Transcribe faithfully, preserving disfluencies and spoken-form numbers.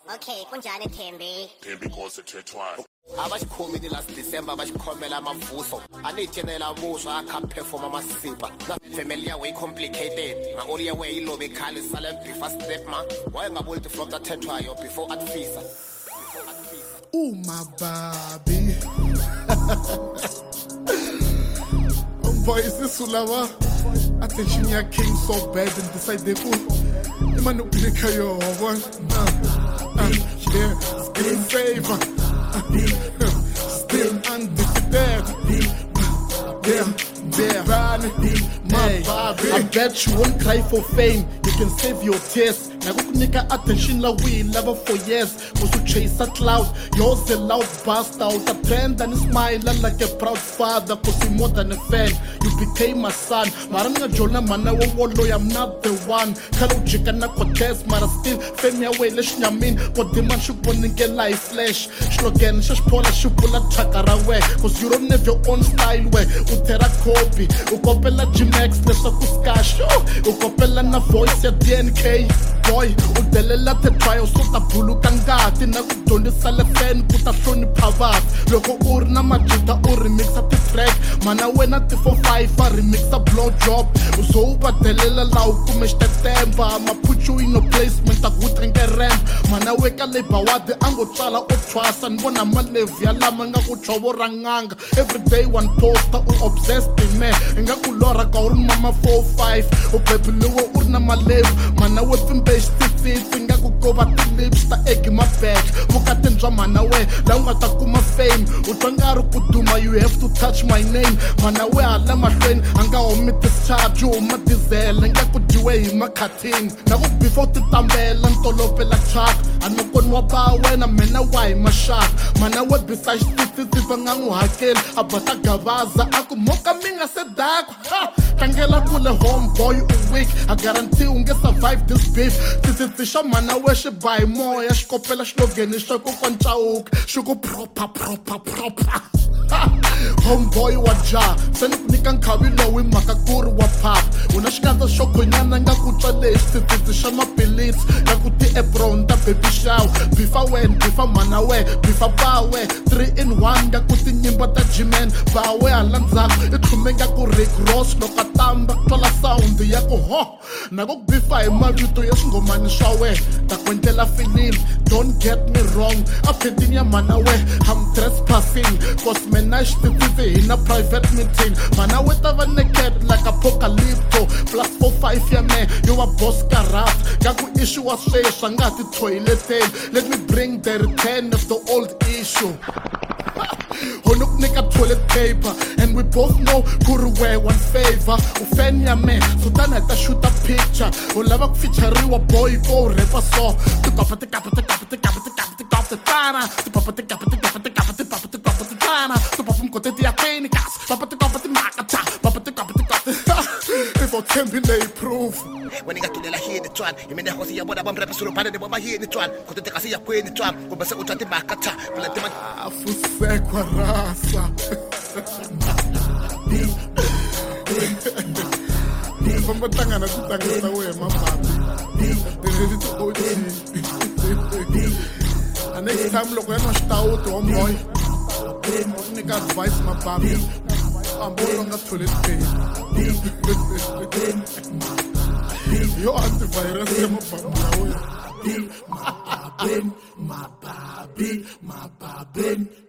Okay, kunjani Thembi? Thembi Nkosi abaxikhomile last December abaxikhomela amavuso aniyityenela abuso akha perform amasipa na family yawe complicated na all yawe ilobe khali sale before step ma wayengabuli to from that thethwayo before atfisa uma babi boy isisulava attention ya king so bad and decide ku imani uplika yo one uh yeah still favor still undefeated yeah yeah my baby I bet you won't cry for fame you can save your tears nakukunika attention la we love for years cause you chase a cloud you're the loud bastard the trend and smile like a proud father cause you more than a fan you became my son maranga jona mana wo wolo I'm not the one kalo jikana contest mara still fame ya way lesh nyamin but the man should bonike life flesh slogan shash pola shupula chakara we cause you don't have your own style we utera copy ukopela G-Max lesa kuskash ukopela na voice ya D N K boy udelela the trial so ta buluka ngati na ku dyondzisa le fan ku ta hlonipha vanhu loko u ri na majita u remixa ti track mana wena ti four five a remixa blow job uzo u badelela la u kume xitetemba ma put you in a placement ta ku tenge ramp mana weka labor wadi ango tsala o twasa ni vona malevi ya lama nga ku chovora nganga every day one poster u obsessed in me nga ku lora ka u ri mama four five u bebeliwe u ri na malevi mana we Stiffy, nga ku kova ti lips ta egg my back vukatini bya mana we la u nga ta kuma fame u twa nga ri ku duma you have to touch my name mana we hala mahlweni a nga humi discharge u huma diesel nga ku dyiwe hi makhathini na ku before ti tambela ntolovela truck a no koniwa ba wena mina wa hi maxaka mana we besides titsitsi va nga n'wi hakeli a bata gavaza a ku moka mi nga se dakwa tlangela kule homeboy u weak I guarantee u nge survive this beef titsitsi xa mana we xi ba hi moya xi kopela xilogeni xa ku kwancawuka xi ku proper proper proper homeboy wa ja se ni ku nyika nkhavi lowu hi mhaka ku ri wa pap u na xikandza xo khonyana nga ku twa lexi titsitsi xa maphilisi nga ku ti-apron ta baby shower bifa wen bifa mana we bifa ba we three in one nga ku tinyimba ta G-Man ba we hala ndzhaku i tlhume nga ku Rick Ross loko a tamba ku twala sound ya ku ho na ku bifa hi mavito ya swingomani swa we ta ku endlela filimi don't get me wrong a phedini ya mana we I'm trespassing cause mina xititsitsi hi na private meeting mana we ta va naked like apocalypto plus four five ya me you a boss karat nga ku issue wa sweswi nga ti toileteni let me bring the return of the old issue Honuk nigga toilet paper and we both know kuru wear one favor ufan ya me so tana ta shoot a picture ulava ku featureiwa boy go rapper so to kapa te kapa te kapa te kapa te kapa te kapa te tana to papa te kapa te kapa te kapa te papa te kapa te tana to papa mkote ti atenikas papa te kapa te makata papa te kapa te kapa if I can be lay proof when you tulela here the twan imene hosi ya boda bam rap suru pale de baba here the twan ko te kasi ya kweni twan ko bese u tati makata bula te afusekwa rasa Vamos tangana kutangisa we mabambi ready to go and next time loko yana xitawuti homeboy nika advice mabambi ambolo nga toilet paper yo antivirus ya mabambi ya we my baby my baby my baby